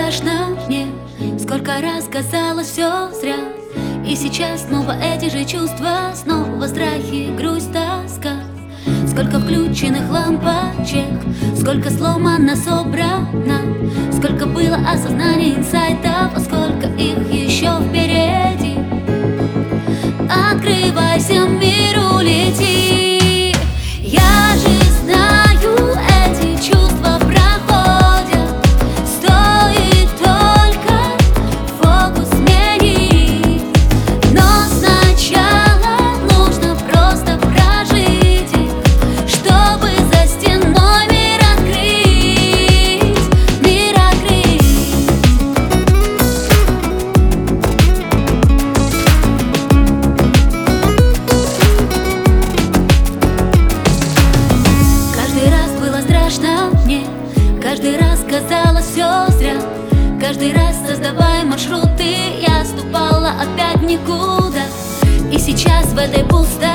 страшно мне, сколько раз казалось все зря. И сейчас снова эти же чувства, снова страхи, грусть, тоска. Сколько включенных лампочек, сколько сломано, собрано, сколько было осознаний, инсайтов, а сколько их еще впереди. Открывайся, миру лети. Я же знаю, эти чувства проходят, стоит только фокус сменить. Но сначала нужно просто прожить их, чтобы за стеной мир открыть, мир открыть. Каждый раз было страшно мне, каждый раз казалось все зря. Каждый раз, создавая маршруты, я ступала опять в никуда. И сейчас в этой пустоте